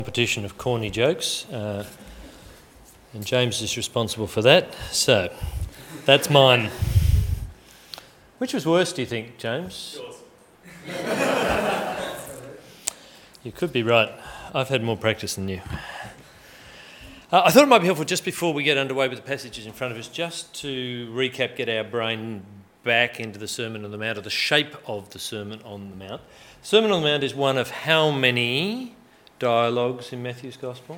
Competition of corny jokes, and James is responsible for that. So, that's mine. Which was worse, do you think, James? Yours. You could be right. I've had more practice than you. I thought it might be helpful just before we get underway with the passages in front of us, just to recap, get our brain back into the Sermon on the Mount, or the shape of the Sermon on the Mount. Sermon on the Mount is one of how many dialogues in Matthew's Gospel?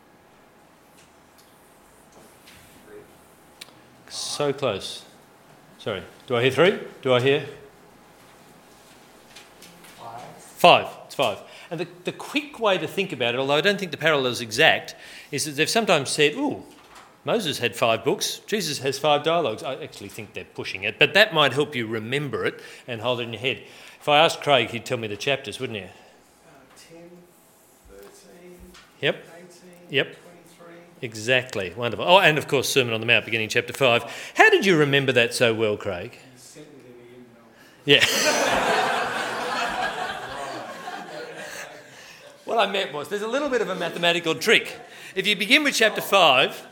So close. Sorry, do I hear three? Do I hear? Five. It's five. And the quick way to think about it, although I don't think the parallel is exact, is that they've sometimes said, ooh, Moses had 5 books, Jesus has 5 dialogues. I actually think they're pushing it, but that might help you remember it and hold it in your head. If I asked Craig, he'd tell me the chapters, wouldn't you? 10, 13, Yep. 18, Yep. 23. Exactly. Wonderful. Oh, and of course, Sermon on the Mount, beginning chapter 5. How did you remember that so well, Craig? You sent me the email. Yeah. What I meant was, there's a little bit of a mathematical trick. If you begin with chapter 5,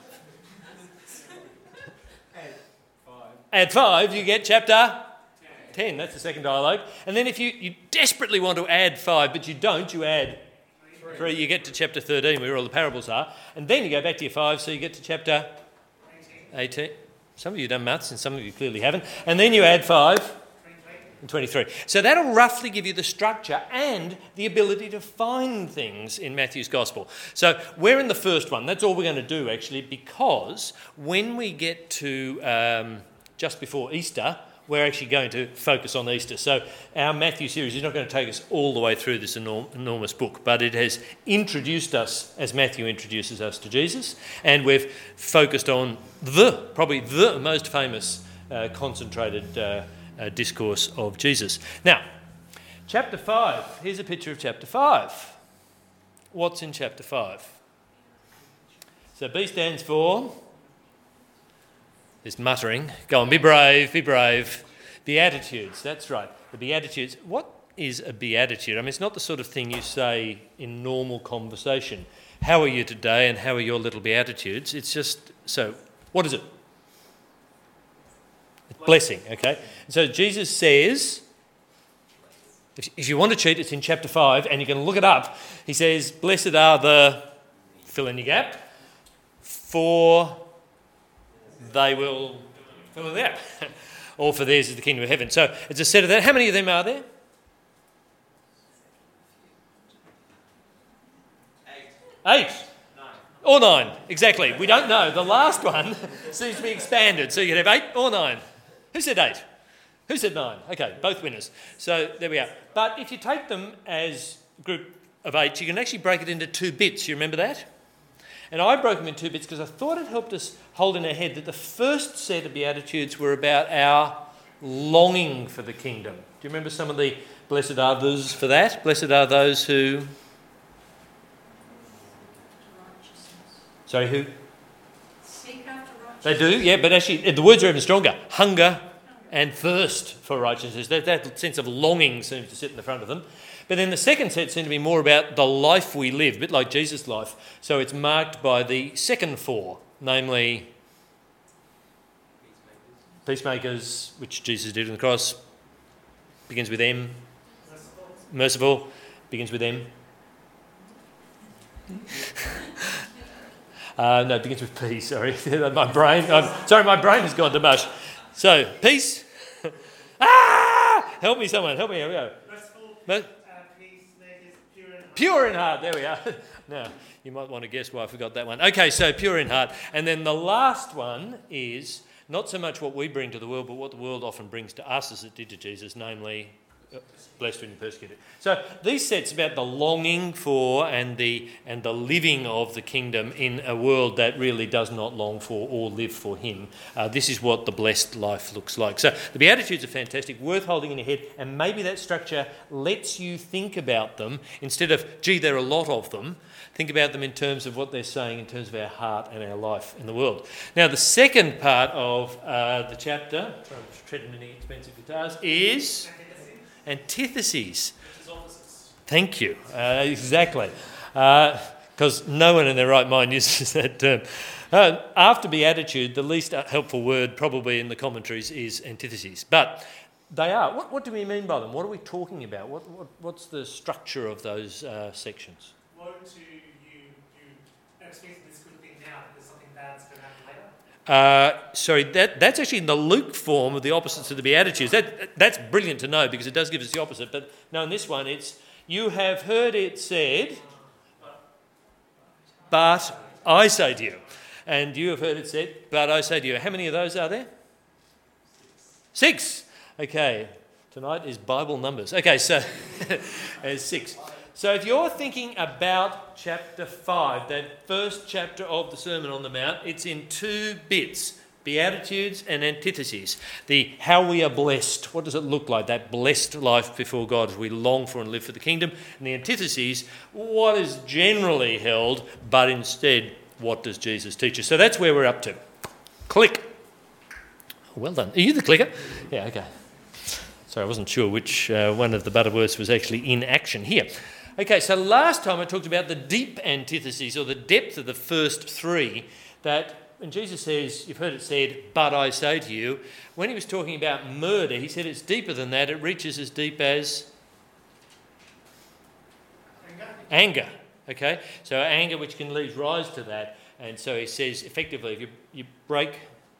add 5, you get chapter 10. That's the second dialogue. And then if you desperately want to add 5, but you don't, you add 3. You get to chapter 13, where all the parables are. And then you go back to your 5, so you get to chapter 18. Some of you have done maths, and some of you clearly haven't. And then you add 5. And 23. So that'll roughly give you the structure and the ability to find things in Matthew's Gospel. So we're in the first one. That's all we're going to do, actually, because when we get to just before Easter, we're actually going to focus on Easter. So our Matthew series is not going to take us all the way through this enormous book, but it has introduced us, as Matthew introduces us to Jesus, and we've focused on probably the most famous concentrated discourse of Jesus. Now, chapter 5. Here's a picture of chapter 5. What's in chapter 5? So B stands for... There's muttering. Go on, be brave, be brave. Beatitudes, that's right. The Beatitudes. What is a beatitude? I mean, it's not the sort of thing you say in normal conversation. How are you today and how are your little beatitudes? It's just, so what is it? Blessing, okay? So Jesus says, if you want to cheat, it's in chapter 5, and you can look it up. He says, blessed are the, fill in your gap, for they will, fill in the gap, or for theirs is the kingdom of heaven. So it's a set of that. How many of them are there? 8. Or 9, exactly. We don't know. The last one seems to be expanded. So you can have 8 or 9. Who said 8? Who said 9? Okay, both winners. So there we are. But if you take them as a group of 8, you can actually break it into 2 bits. You remember that? And I broke them in 2 bits because I thought it helped us hold in our head that the first set of Beatitudes were about our longing for the kingdom. Do you remember some of the blessed are those for that? Blessed are those who... Sorry, who? Seek after righteousness. They do, yeah, but actually the words are even stronger. Hunger and thirst for righteousness. That sense of longing seems to sit in the front of them. But then the second set seems to be more about the life we live, a bit like Jesus' life. So it's marked by the second 4, namely peacemakers, which Jesus did on the cross. Begins with M. Merciful. Begins with M. No, it begins with P, sorry. My brain has gone to mush. So, peace. Help me, someone. Help me. Here we go. Peacemakers, Pure in heart. There we are. Now, you might want to guess why I forgot that one. Okay, so pure in heart. And then the last one is not so much what we bring to the world, but what the world often brings to us as it did to Jesus, namely... blessed when you're persecuted. So these sets about the longing for and the living of the kingdom in a world that really does not long for or live for him. This is what the blessed life looks like. So the Beatitudes are fantastic, worth holding in your head, and maybe that structure lets you think about them instead of, gee, there are a lot of them. Think about them in terms of what they're saying in terms of our heart and our life in the world. Now the second part of the chapter, trying to tread in any expensive guitars, is... antitheses. which is opposites. Thank you. Exactly. because no one in their right mind uses that term. After beatitude, the least helpful word probably in the commentaries is antitheses. But they are. What do we mean by them? What are we talking about? What's the structure of those sections? Woe to you expect this good thing now because something bad's going to happen later? Sorry, that's actually in the Luke form of the opposites of the Beatitudes. That's brilliant to know because it does give us the opposite. But no, in this one it's, you have heard it said, but I say to you. And you have heard it said, but I say to you. How many of those are there? 6. Okay, tonight is Bible numbers. Okay, so there's 6. So if you're thinking about chapter 5, that first chapter of the Sermon on the Mount, it's in 2 bits, Beatitudes and antitheses. The how we are blessed, what does it look like, that blessed life before God as we long for and live for the kingdom. And the antitheses, what is generally held, but instead, what does Jesus teach us? So that's where we're up to. Click. Well done. Are you the clicker? Yeah, okay. Sorry, I wasn't sure which one of the Butterworths was actually in action here. Okay, so last time I talked about the deep antitheses, or the depth of the first 3, that when Jesus says, you've heard it said, but I say to you, when he was talking about murder, he said it's deeper than that. It reaches as deep as anger. Okay, so anger which can lead rise to that. And so he says, effectively, if you break...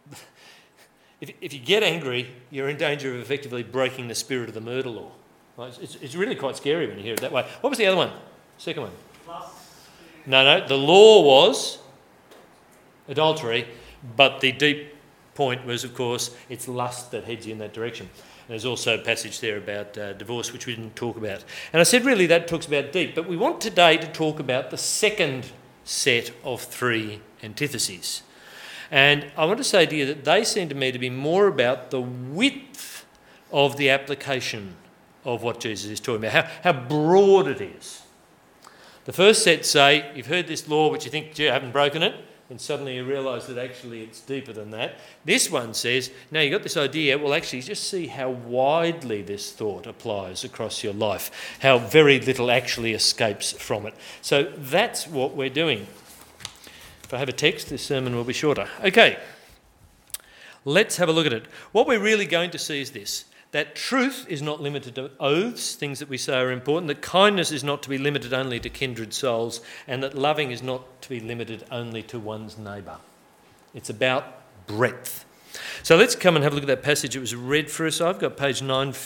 If you get angry, you're in danger of effectively breaking the spirit of the murder law. Right? It's really quite scary when you hear it that way. What was the other one? Second one? No, the law was adultery, but the deep point was, of course, it's lust that heads you in that direction. And there's also a passage there about divorce, which we didn't talk about. And I said really that talks about deep, but we want today to talk about the second set of 3 antitheses. And I want to say to you that they seem to me to be more about the width of the application of what Jesus is talking about, how broad it is. The first set say, you've heard this law, but you think, gee, I haven't broken it, and suddenly you realise that actually it's deeper than that. This one says, now you've got this idea, well actually just see how widely this thought applies across your life, how very little actually escapes from it. So that's what we're doing. If I have a text, this sermon will be shorter. Okay, let's have a look at it. What we're really going to see is this, that truth is not limited to oaths, things that we say are important, that kindness is not to be limited only to kindred souls, and that loving is not to be limited only to one's neighbour. It's about breadth. So let's come and have a look at that passage. It was read for us. I've got page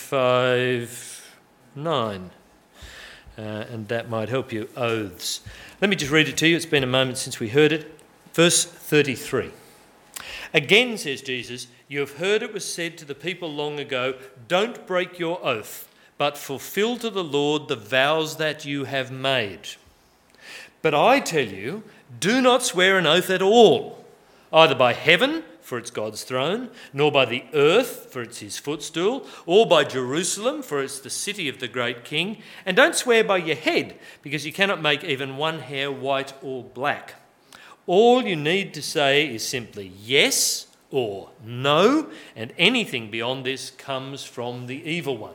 959, and that might help you. Oaths. Let me just read it to you. It's been a moment since we heard it. Verse 33. Again, says Jesus, you have heard it was said to the people long ago, don't break your oath, but fulfill to the Lord the vows that you have made. But I tell you, do not swear an oath at all, either by heaven, for it's God's throne, nor by the earth, for it's his footstool, or by Jerusalem, for it's the city of the great king. And don't swear by your head, because you cannot make even one hair white or black. All you need to say is simply yes or no, and anything beyond this comes from the evil one.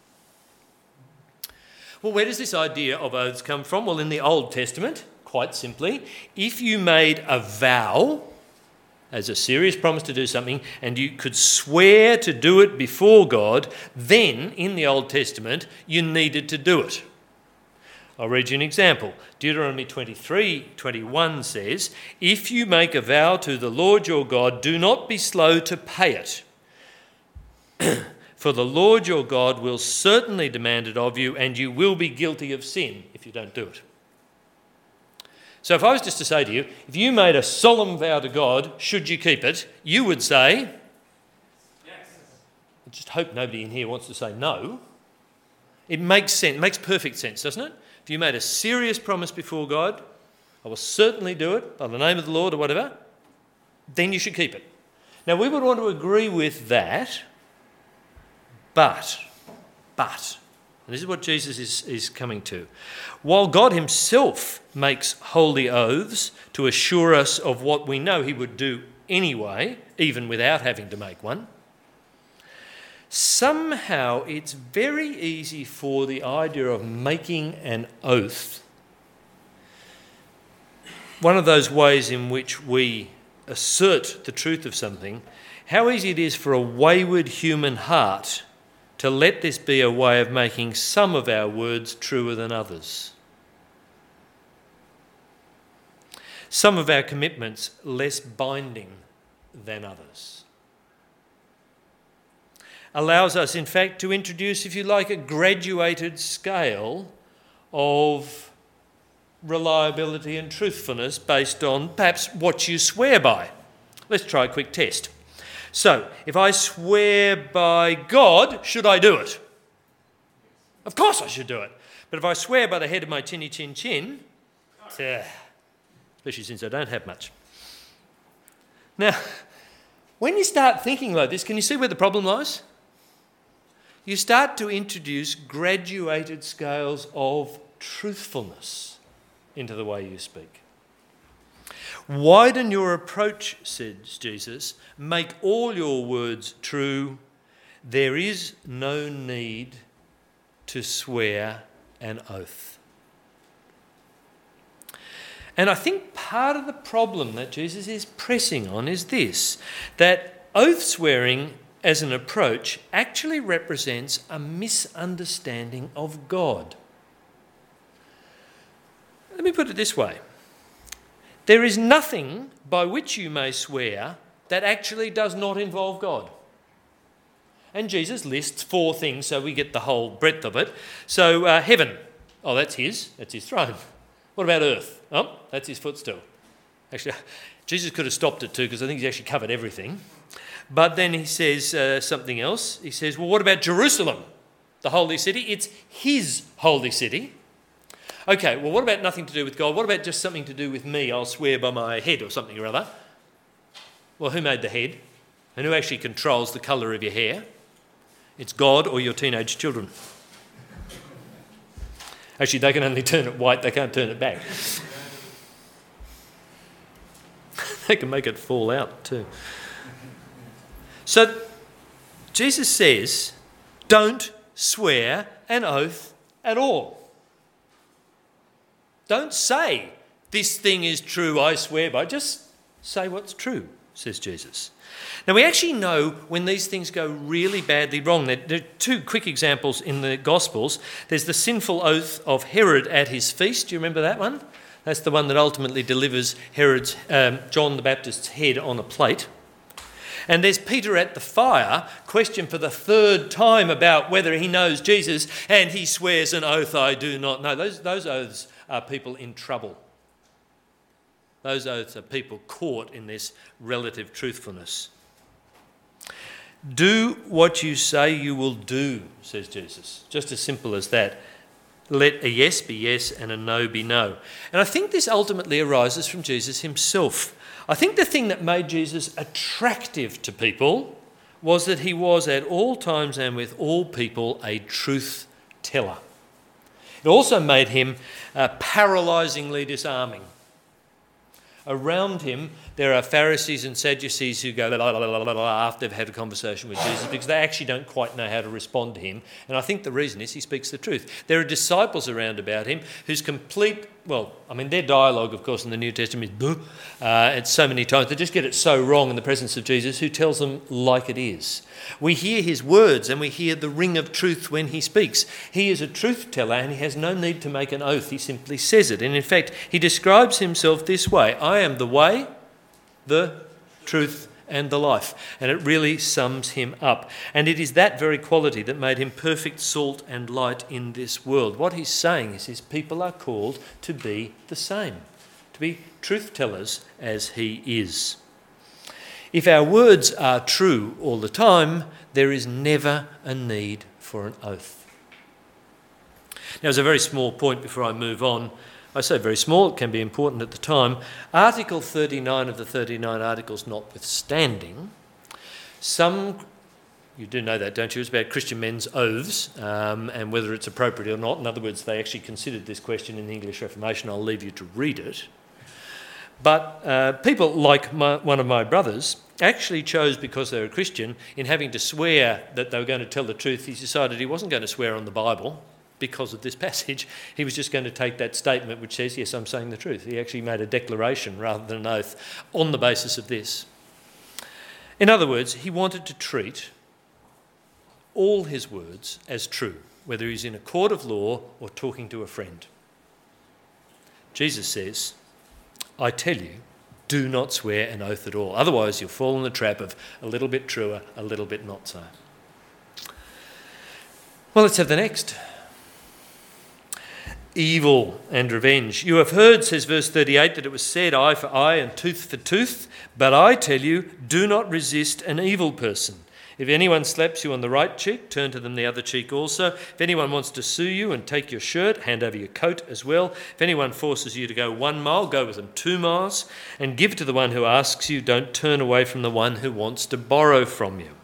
Well, where does this idea of oaths come from? Well, in the Old Testament, quite simply, if you made a vow as a serious promise to do something, and you could swear to do it before God, then in the Old Testament you needed to do it. I'll read you an example. Deuteronomy 23:21 says, if you make a vow to the Lord your God, do not be slow to pay it. For the Lord your God will certainly demand it of you, and you will be guilty of sin if you don't do it. So if I was just to say to you, if you made a solemn vow to God, should you keep it, you would say, yes. I just hope nobody in here wants to say no. It makes sense, it makes perfect sense, doesn't it? If you made a serious promise before God, I will certainly do it by the name of the Lord or whatever, then you should keep it. Now we would want to agree with that, but, and this is what Jesus is coming to, while God himself makes holy oaths to assure us of what we know he would do anyway, even without having to make one, somehow it's very easy for the idea of making an oath one of those ways in which we assert the truth of something, how easy it is for a wayward human heart to let this be a way of making some of our words truer than others. Some of our commitments less binding than others. Allows us, in fact, to introduce, if you like, a graduated scale of reliability and truthfulness based on perhaps what you swear by. Let's try a quick test. So, if I swear by God, should I do it? Of course I should do it. But if I swear by the head of my chinny chin chin, especially since I don't have much. Now, when you start thinking like this, can you see where the problem lies? You start to introduce graduated scales of truthfulness into the way you speak. Widen your approach, says Jesus. Make all your words true. There is no need to swear an oath. And I think part of the problem that Jesus is pressing on is this, that oath swearing as an approach actually represents a misunderstanding of God. Let me put it this way. There is nothing by which you may swear that actually does not involve God. And Jesus lists 4 things so we get the whole breadth of it. So heaven, that's his throne. What about earth? Oh, that's his footstool. Actually, Jesus could have stopped it too because I think he's actually covered everything. But then he says something else. He says, well, what about Jerusalem, the holy city? It's his holy city. Okay, well, what about nothing to do with God? What about just something to do with me? I'll swear by my head or something or other. Well, who made the head? And who actually controls the colour of your hair? It's God or your teenage children. Actually, they can only turn it white, they can't turn it back. They can make it fall out too. So, Jesus says, don't swear an oath at all. Don't say, this thing is true, I swear by. Just say what's true, says Jesus. Now, we actually know when these things go really badly wrong. There are 2 quick examples in the Gospels. There's the sinful oath of Herod at his feast. Do you remember that one? That's the one that ultimately delivers John the Baptist's head on a plate. And there's Peter at the fire, questioned for the 3rd time about whether he knows Jesus, and he swears an oath, I do not know. Those oaths are people in trouble. Those oaths are people caught in this relative truthfulness. Do what you say you will do, says Jesus. Just as simple as that. Let a yes be yes and a no be no. And I think this ultimately arises from Jesus himself. I think the thing that made Jesus attractive to people was that he was at all times and with all people a truth teller. It also made him paralysingly disarming. Around him, there are Pharisees and Sadducees who go la, la, la, la, la, after they've had a conversation with Jesus because they actually don't quite know how to respond to him. And I think the reason is he speaks the truth. There are disciples around about him whose their dialogue, of course, in the New Testament is it's so many times. They just get it so wrong in the presence of Jesus, who tells them like it is. We hear his words and we hear the ring of truth when he speaks. He is a truth teller and he has no need to make an oath. He simply says it. And in fact, he describes himself this way: I am the way, the truth and the life. And it really sums him up. And it is that very quality that made him perfect salt and light in this world. What he's saying is his people are called to be the same, to be truth tellers as he is. If our words are true all the time, there is never a need for an oath. Now, as a very small point before I move on, I say very small, it can be important at the time. Article 39 of the 39 Articles notwithstanding, you do know that, don't you? It's about Christian men's oaths and whether it's appropriate or not. In other words, they actually considered this question in the English Reformation. I'll leave you to read it. But people like one of my brothers actually chose, because they were a Christian, in having to swear that they were going to tell the truth, he decided he wasn't going to swear on the Bible. because of this passage. He was just going to take that statement which says, yes, I'm saying the truth. He actually made a declaration rather than an oath on the basis of this. In other words, he wanted to treat all his words as true, whether he's in a court of law or talking to a friend. Jesus says, I tell you, do not swear an oath at all. Otherwise, you'll fall in the trap of a little bit truer, a little bit not so. Well, let's have the next. Evil and revenge. You have heard, says verse 38, that it was said eye for eye and tooth for tooth. But I tell you, do not resist an evil person. If anyone slaps you on the right cheek, turn to them the other cheek also. If anyone wants to sue you and take your shirt, hand over your coat as well. If anyone forces you to go 1 mile, go with them 2 miles. And give to the one who asks you. Don't turn away from the one who wants to borrow from you.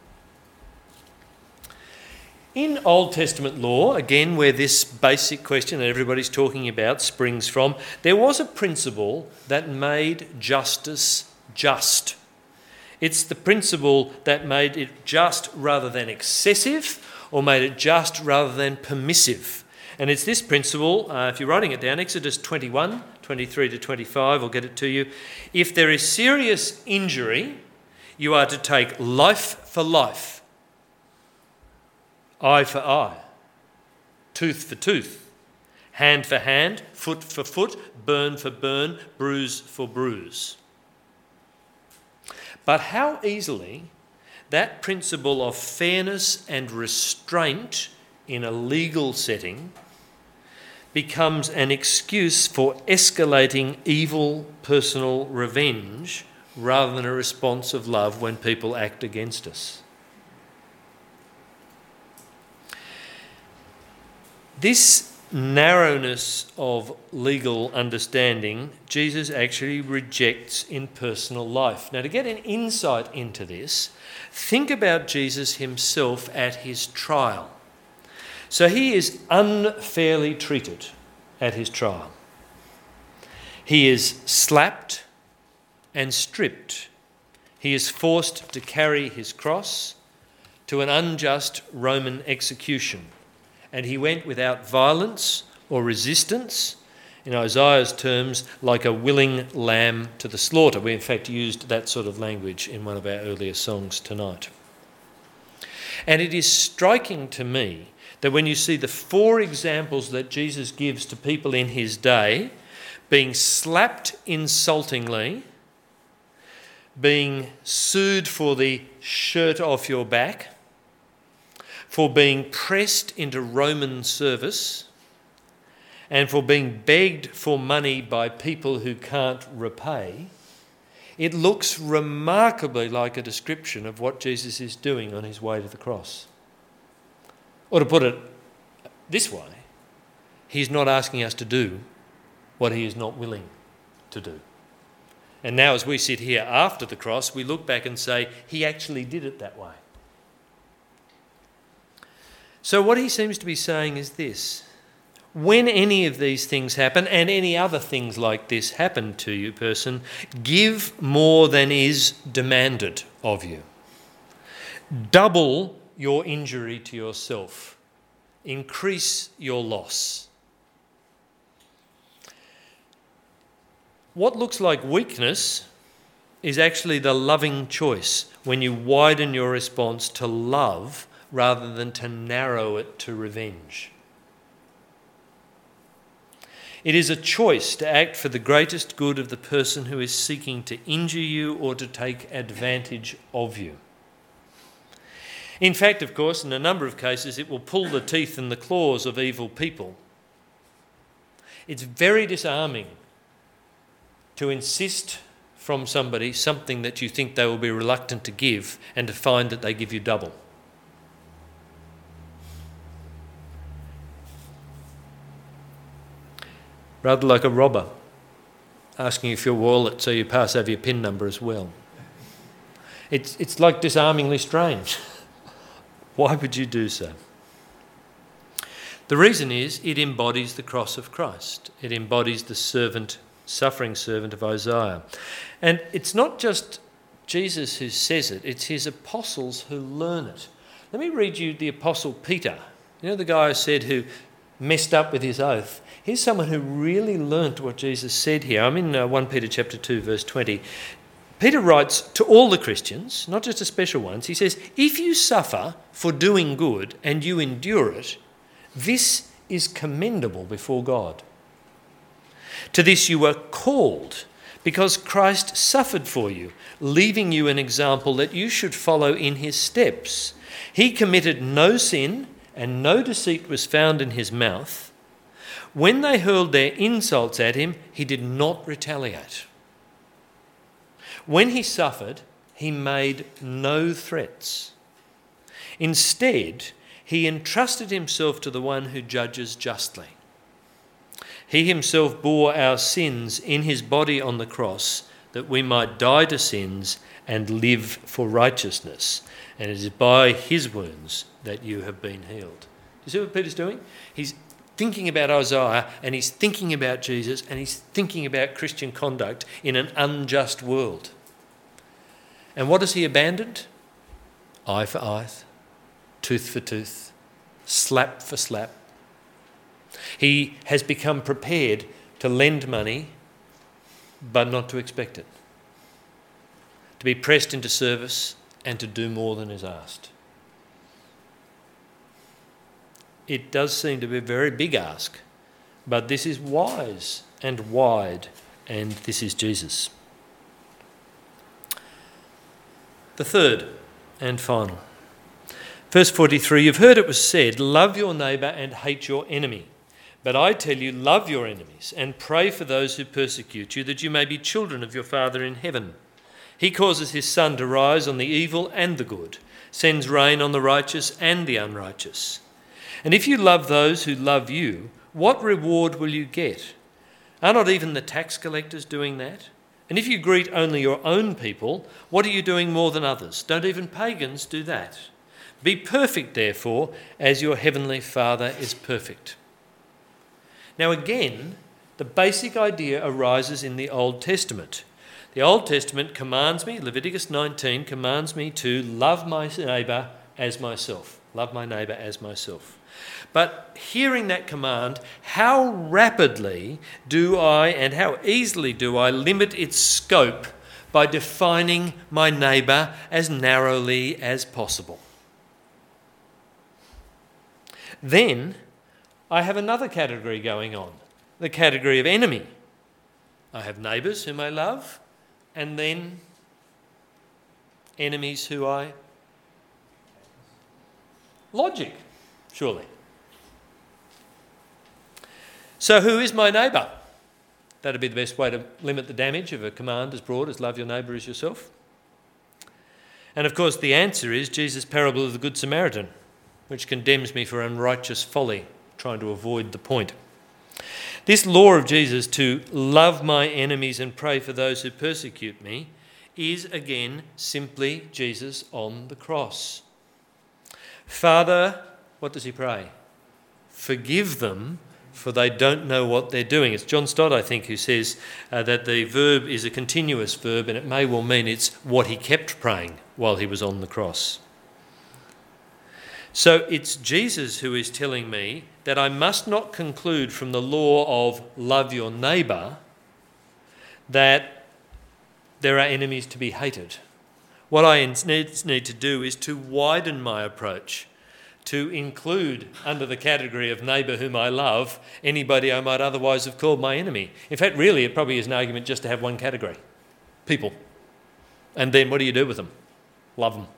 In Old Testament law, again, where this basic question that everybody's talking about springs from, there was a principle that made justice just. It's the principle that made it just rather than excessive, or made it just rather than permissive. And it's this principle, if you're writing it down, Exodus 21, 23 to 25, I'll get it to you. If there is serious injury, you are to take life for life. Eye for eye, tooth for tooth, hand for hand, foot for foot, burn for burn, bruise for bruise. But how easily that principle of fairness and restraint in a legal setting becomes an excuse for escalating evil personal revenge rather than a response of love when people act against us. This narrowness of legal understanding, Jesus actually rejects in personal life. Now, to get an insight into this, think about Jesus himself at his trial. So he is unfairly treated at his trial. He is slapped and stripped. He is forced to carry his cross to an unjust Roman execution. And he went without violence or resistance, in Isaiah's terms, like a willing lamb to the slaughter. We in fact used that sort of language in one of our earlier songs tonight. And it is striking to me that when you see the 4 examples that Jesus gives to people in his day, being slapped insultingly, being sued for the shirt off your back, for being pressed into Roman service, and for being begged for money by people who can't repay, it looks remarkably like a description of what Jesus is doing on his way to the cross. Or to put it this way, he's not asking us to do what he is not willing to do. And now as we sit here after the cross, we look back and say, he actually did it that way. So what he seems to be saying is this: when any of these things happen, and any other things like this happen to you, person, give more than is demanded of you. Double your injury to yourself. Increase your loss. What looks like weakness is actually the loving choice when you widen your response to love rather than to narrow it to revenge. It is a choice to act for the greatest good of the person who is seeking to injure you or to take advantage of you. In fact, of course, in a number of cases, it will pull the teeth and the claws of evil people. It's very disarming to insist from somebody something that you think they will be reluctant to give and to find that they give you double. Rather like a robber asking you for your wallet so you pass over your PIN number as well. It's like disarmingly strange. Why would you do so? The reason is it embodies the cross of Christ. It embodies the suffering servant of Isaiah. And it's not just Jesus who says it, it's his apostles who learn it. Let me read you the Apostle Peter. You know the guy who said who messed up with his oath. Here's someone who really learnt what Jesus said here. I'm in 1 Peter chapter 2, verse 20. Peter writes to all the Christians, not just the special ones. He says, if you suffer for doing good and you endure it, this is commendable before God. To this you were called, because Christ suffered for you, leaving you an example that you should follow in his steps. He committed no sin, and no deceit was found in his mouth. When they hurled their insults at him, he did not retaliate. When he suffered, he made no threats. Instead, he entrusted himself to the one who judges justly. He himself bore our sins in his body on the cross, that we might die to sins and live for righteousness. And it is by his wounds that you have been healed. Do you see what Peter's doing? He's thinking about Isaiah, and he's thinking about Jesus, and he's thinking about Christian conduct in an unjust world. And what has he abandoned? Eye for eye, tooth for tooth, slap for slap. He has become prepared to lend money, but not to expect it. To be pressed into service and to do more than is asked. It does seem to be a very big ask, but this is wise and wide, and this is Jesus. The third and final. Verse 43, you've heard it was said, love your neighbour and hate your enemy. But I tell you, love your enemies and pray for those who persecute you, that you may be children of your Father in heaven. He causes his sun to rise on the evil and the good, sends rain on the righteous and the unrighteous. And if you love those who love you, what reward will you get? Are not even the tax collectors doing that? And if you greet only your own people, what are you doing more than others? Don't even pagans do that? Be perfect, therefore, as your heavenly Father is perfect. Now again, the basic idea arises in the Old Testament. The Old Testament commands me, Leviticus 19 commands me to love my neighbour as myself. Love my neighbour as myself. But hearing that command, how rapidly do I and how easily do I limit its scope by defining my neighbour as narrowly as possible? Then I have another category going on, the category of enemy. I have neighbours whom I love, and then enemies who I... Logic, surely. So who is my neighbour? That'd be the best way to limit the damage of a command as broad as love your neighbour as yourself. And of course the answer is Jesus' parable of the Good Samaritan, which condemns me for unrighteous folly, trying to avoid the point. This law of Jesus to love my enemies and pray for those who persecute me is again simply Jesus on the cross. Father, what does he pray? Forgive them, for they don't know what they're doing. It's John Stott, I think, who says that the verb is a continuous verb, and it may well mean it's what he kept praying while he was on the cross. So it's Jesus who is telling me that I must not conclude from the law of love your neighbour that there are enemies to be hated. What I need to do is to widen my approach, to include under the category of neighbour whom I love anybody I might otherwise have called my enemy. In fact, really, it probably is an argument just to have one category, people. And then what do you do with them? Love them.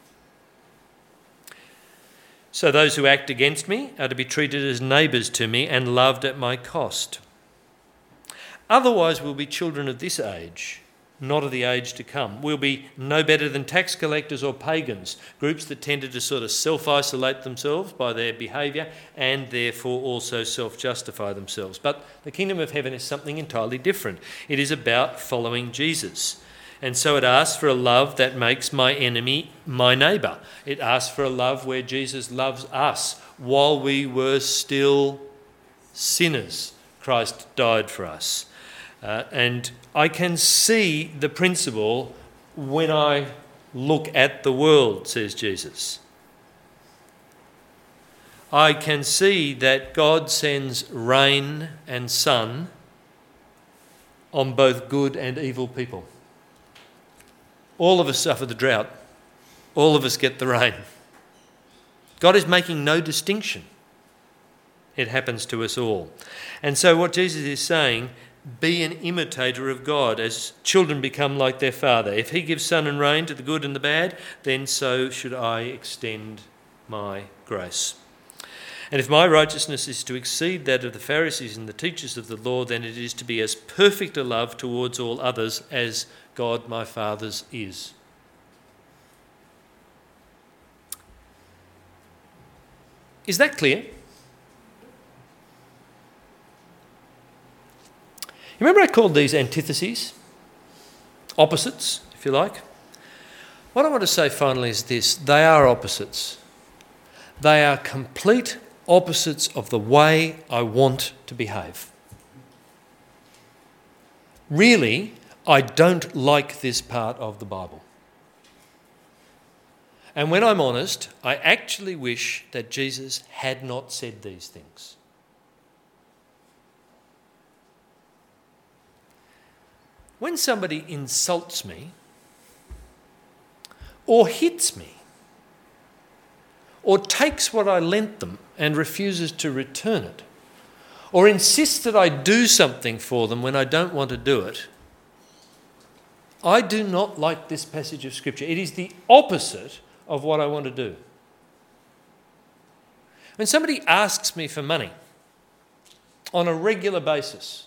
So those who act against me are to be treated as neighbours to me and loved at my cost. Otherwise we'll be children of this age, not of the age to come. We'll be no better than tax collectors or pagans, groups that tended to sort of self-isolate themselves by their behaviour and therefore also self-justify themselves. But the kingdom of heaven is something entirely different. It is about following Jesus. And so it asks for a love that makes my enemy my neighbour. It asks for a love where Jesus loves us while we were still sinners. Christ died for us. And I can see the principle when I look at the world, says Jesus. I can see that God sends rain and sun on both good and evil people. All of us suffer the drought. All of us get the rain. God is making no distinction. It happens to us all. And so what Jesus is saying, be an imitator of God as children become like their Father. If he gives sun and rain to the good and the bad, then so should I extend my grace. And if my righteousness is to exceed that of the Pharisees and the teachers of the law, then it is to be as perfect a love towards all others as God my Father's is. Is that clear? You remember I called these antitheses? Opposites, if you like. What I want to say finally is this: they are opposites. They are complete opposites of the way I want to behave. Really, I don't like this part of the Bible. And when I'm honest, I actually wish that Jesus had not said these things. When somebody insults me, or hits me, or takes what I lent them and refuses to return it, or insists that I do something for them when I don't want to do it, I do not like this passage of Scripture. It is the opposite of what I want to do. When somebody asks me for money on a regular basis,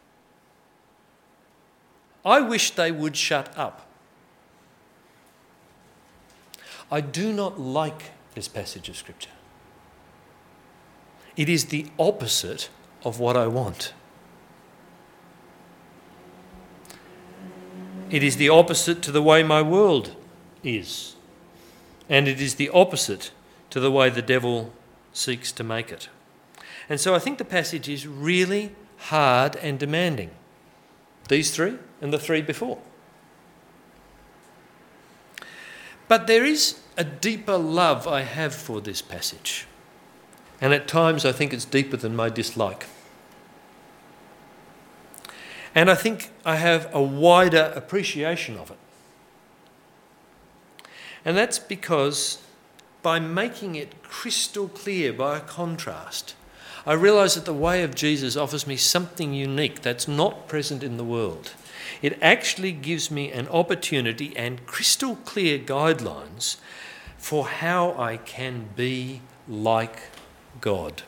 I wish they would shut up. I do not like this passage of Scripture. It is the opposite of what I want. It is the opposite to the way my world is. And it is the opposite to the way the devil seeks to make it. And so I think the passage is really hard and demanding. These three and the three before. But there is a deeper love I have for this passage. And at times I think it's deeper than my dislike. And I think I have a wider appreciation of it. And that's because by making it crystal clear by a contrast, I realise that the way of Jesus offers me something unique that's not present in the world. It actually gives me an opportunity and crystal clear guidelines for how I can be like God.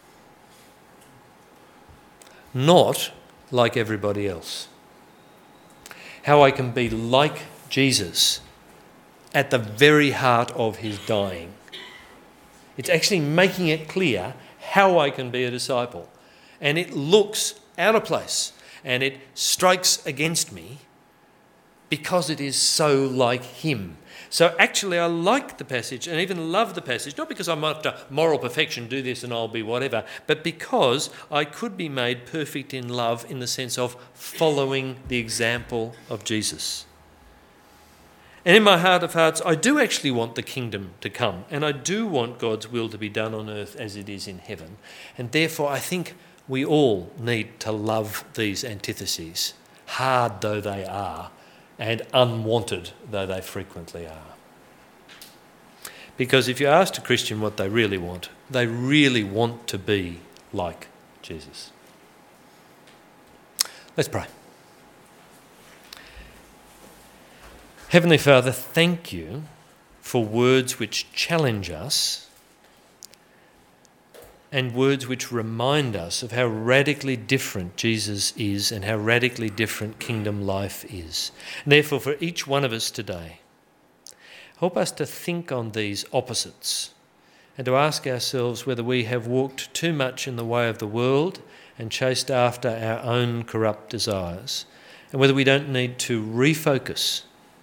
Not like everybody else. How I can be like Jesus at the very heart of his dying. It's actually making it clear how I can be a disciple. And it looks out of place and it strikes against me because it is so like him. So actually I like the passage and even love the passage, not because I'm after moral perfection, do this and I'll be whatever, but because I could be made perfect in love in the sense of following the example of Jesus. And in my heart of hearts, I do actually want the kingdom to come, and I do want God's will to be done on earth as it is in heaven. And therefore I think we all need to love these antitheses, hard though they are, and unwanted though they frequently are. Because if you ask a Christian what they really want to be like Jesus. Let's pray. Heavenly Father, thank you for words which challenge us and words which remind us of how radically different Jesus is and how radically different kingdom life is. And therefore, for each one of us today, help us to think on these opposites and to ask ourselves whether we have walked too much in the way of the world and chased after our own corrupt desires, and whether we don't need to refocus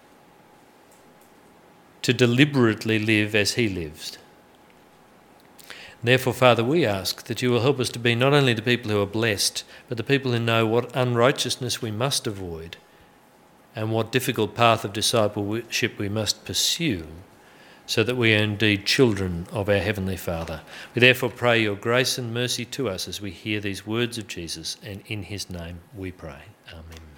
to deliberately live as he lived. Therefore, Father, we ask that you will help us to be not only the people who are blessed, but the people who know what unrighteousness we must avoid and what difficult path of discipleship we must pursue, so that we are indeed children of our Heavenly Father. We therefore pray your grace and mercy to us as we hear these words of Jesus, and in his name we pray. Amen.